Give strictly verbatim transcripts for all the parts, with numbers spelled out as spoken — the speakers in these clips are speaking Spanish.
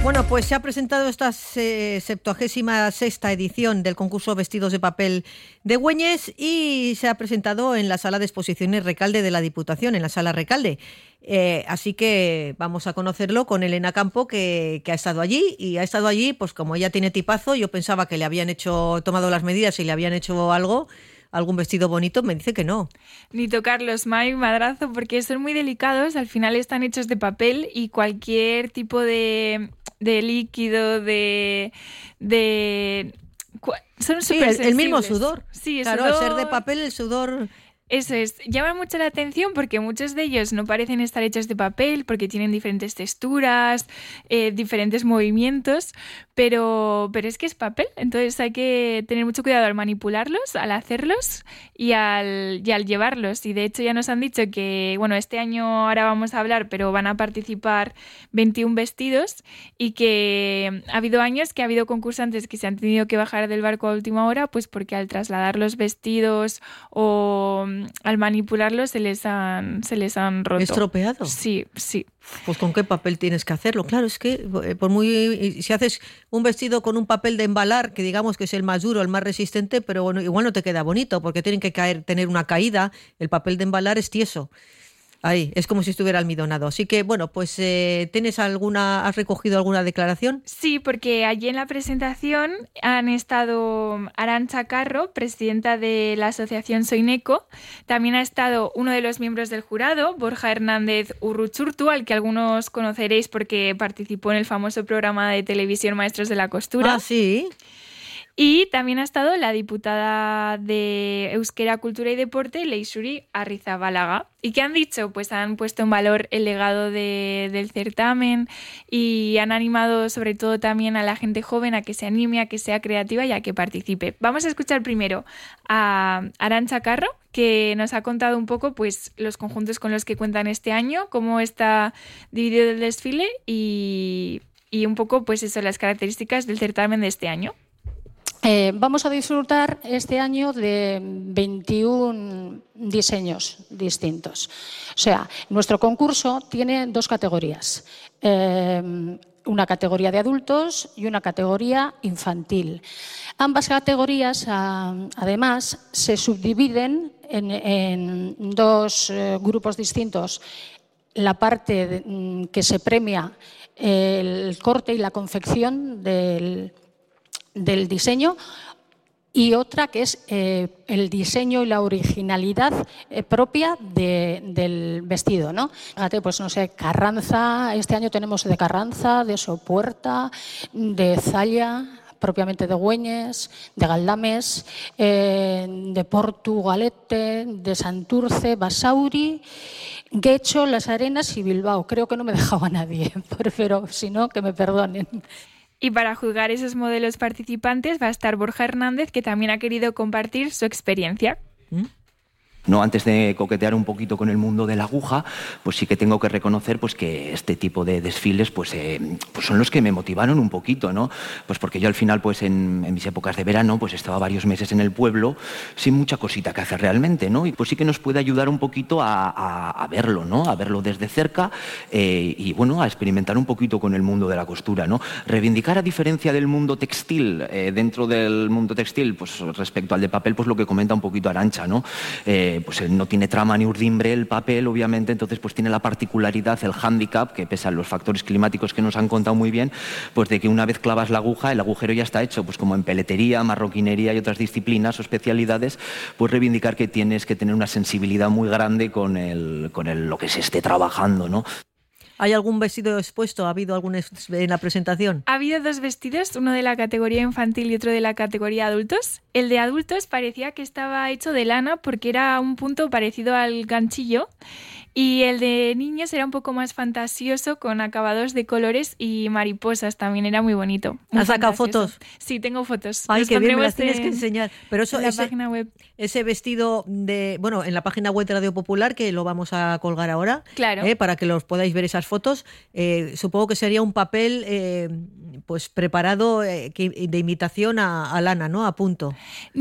Bueno, pues se ha presentado esta eh, septuagésima sexta edición del concurso Vestidos de Papel de Güeñes y se ha presentado en la sala de exposiciones Recalde de la Diputación, en la sala Recalde. Eh, así que vamos a conocerlo con Elena Campo, que, que ha estado allí y ha estado allí, pues como ella tiene tipazo, yo pensaba que le habían hecho, tomado las medidas y le habían hecho algo, algún vestido bonito, me dice que no. Ni tocarlos, May, madrazo, porque son muy delicados, al final están hechos de papel y cualquier tipo de, de líquido, de... de son sí, súper el, el mismo sudor. Sí, claro, sudor... al ser de papel, el sudor... Eso es, llama mucho la atención porque muchos de ellos no parecen estar hechos de papel porque tienen diferentes texturas, eh, diferentes movimientos, pero, pero es que es papel, entonces hay que tener mucho cuidado al manipularlos, al hacerlos y al, y al llevarlos. Y de hecho ya nos han dicho que, bueno, este año ahora vamos a hablar, pero van a participar veintiún vestidos y que ha habido años que ha habido concursantes que se han tenido que bajar del barco a última hora, pues porque al trasladar los vestidos o al manipularlos se les han se les han roto. ¿Estropeado? Sí, sí. Pues ¿con qué papel tienes que hacerlo? Claro, es que por muy si haces un vestido con un papel de embalar, que digamos que es el más duro, el más resistente, pero bueno, igual no te queda bonito porque tienen que caer, tener una caída. El papel de embalar es tieso. Ahí, es como si estuviera almidonado. Así que, bueno, pues eh, ¿tienes alguna, has recogido alguna declaración? Sí, porque allí en la presentación han estado Arantxa Carro, presidenta de la asociación Soineco. También ha estado uno de los miembros del jurado, Borja Hernández Urruchurtu, al que algunos conoceréis porque participó en el famoso programa de televisión Maestros de la Costura. Ah, sí. Y también ha estado la diputada de Euskera, Cultura y Deporte, Leixuri Arrizabalaga. ¿Y qué han dicho? Pues han puesto en valor el legado de, del certamen y han animado sobre todo también a la gente joven a que se anime, a que sea creativa y a que participe. Vamos a escuchar primero a Arantxa Carro, que nos ha contado un poco pues los conjuntos con los que cuentan este año, cómo está dividido el desfile y, y un poco pues eso, las características del certamen de este año. Eh, vamos a disfrutar este año de veintiún diseños distintos. O sea, nuestro concurso tiene dos categorías. Eh, una categoría de adultos y una categoría infantil. Ambas categorías, a, además, se subdividen en, en dos eh, grupos distintos. La parte de, que se premia el corte y la confección del del diseño y otra que es eh, el diseño y la originalidad eh, propia de, del vestido, ¿no? Fíjate, pues no sé, Carranza, este año tenemos de Carranza, de Sopuerta, de Zalla, propiamente de Güeñes, de Galdames, eh, de Portugalete, de Santurce, Basauri, Guecho, Las Arenas y Bilbao. Creo que no me dejaba a nadie, pero si no, que me perdonen. Y para juzgar esos modelos participantes va a estar Borja Hernández, que también ha querido compartir su experiencia. ¿Mm? No, antes de coquetear un poquito con el mundo de la aguja, pues sí que tengo que reconocer pues que este tipo de desfiles pues, eh, pues son los que me motivaron un poquito, ¿no? Pues porque yo al final pues en, en mis épocas de verano pues estaba varios meses en el pueblo sin mucha cosita que hacer realmente, ¿no? Y pues sí que nos puede ayudar un poquito a, a, a verlo, ¿no? A verlo desde cerca eh, y bueno, a experimentar un poquito con el mundo de la costura, ¿no? Reivindicar a diferencia del mundo textil, eh, dentro del mundo textil, pues respecto al de papel, pues lo que comenta un poquito Arantxa, ¿no? Eh, pues no tiene trama ni urdimbre el papel, obviamente, entonces pues tiene la particularidad, el hándicap, que pese a los factores climáticos que nos han contado muy bien, pues de que una vez clavas la aguja, el agujero ya está hecho, pues como en peletería, marroquinería y otras disciplinas o especialidades, pues reivindicar que tienes que tener una sensibilidad muy grande con, el, con el, lo que se esté trabajando, ¿no? ¿Hay algún vestido expuesto? ¿Ha habido algún en la presentación? Ha habido dos vestidos, uno de la categoría infantil y otro de la categoría adultos. El de adultos parecía que estaba hecho de lana porque era un punto parecido al ganchillo. Y el de niños era un poco más fantasioso, con acabados de colores y mariposas. También era muy bonito. Muy ¿Has sacado fantasioso. fotos? Sí, tengo fotos. Ay, Los qué bien, me las pondremos tienes en- que enseñar. Pero eso, en la ese, página web. ese vestido de, bueno, en la página web de Radio Popular, que lo vamos a colgar ahora, Claro. eh, para que los podáis ver esas fotos, eh, supongo que sería un papel eh, pues preparado eh, que- de imitación a, a lana, ¿no? A punto. No,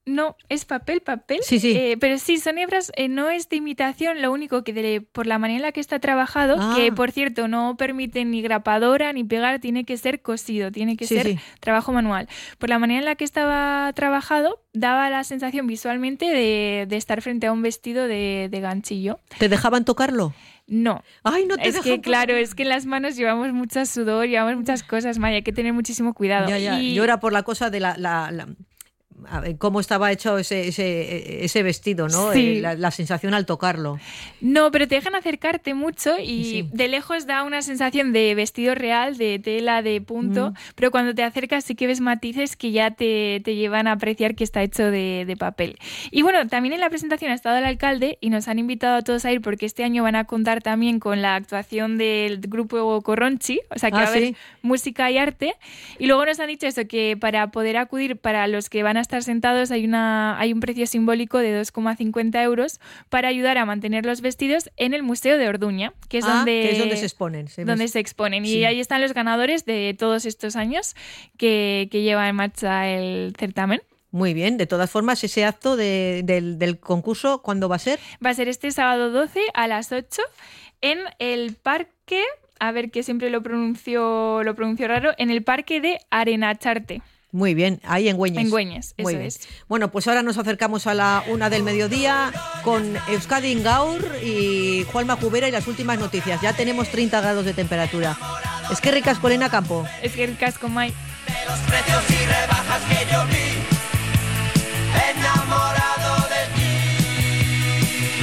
No, es papel, papel. Sí, sí. Eh, pero sí, son hebras, eh, no es de imitación, lo único que de, por la manera en la que está trabajado, Ah. que por cierto no permite ni grapadora ni pegar, tiene que ser cosido, tiene que Sí, ser sí. trabajo manual. Por la manera en la que estaba trabajado, daba la sensación visualmente de, de estar frente a un vestido de, de ganchillo. ¿Te dejaban tocarlo? No. Ay, no te Es dejan que, claro, tocarlo. es que en las manos llevamos mucha sudor, llevamos muchas cosas, Maya, hay que tener muchísimo cuidado. Ya, ya. Y- Yo era por la cosa de la... la, la- a ver, cómo estaba hecho ese, ese, ese vestido, ¿no? Sí. Eh, la, la sensación al tocarlo. No, pero te dejan acercarte mucho y Sí. de lejos da una sensación de vestido real, de tela, de punto, Mm. pero cuando te acercas sí que ves matices que ya te, te llevan a apreciar que está hecho de, de papel. Y bueno, también en la presentación ha estado el alcalde y nos han invitado a todos a ir porque este año van a contar también con la actuación del grupo Corronchi, o sea que Ah, va a haber sí. música y arte. Y luego nos han dicho eso, que para poder acudir, para los que van a estar sentados, hay, una, hay un precio simbólico de dos coma cincuenta euros para ayudar a mantener los vestidos en el Museo de Orduña, que es, Ah, donde, que es donde se exponen. Se donde ves- se exponen. Sí. Y ahí están los ganadores de todos estos años que, que lleva en marcha el certamen. Muy bien. De todas formas, ese acto de- del, del concurso, ¿cuándo va a ser? Va a ser este sábado doce a las ocho en el parque, a ver que siempre lo pronuncio, lo pronuncio raro, en el parque de Arenacharte, Muy bien, ahí en Güeñes. en Güeñes, eso Muy bien. es. Bueno, pues ahora nos acercamos a la una del mediodía con Euskadi Ingaur y Juanma Jubera y las últimas noticias. Ya tenemos treinta grados de temperatura. Es que ricas Colena Campo. Es que el casco, Mai. De los precios y rebajas que yo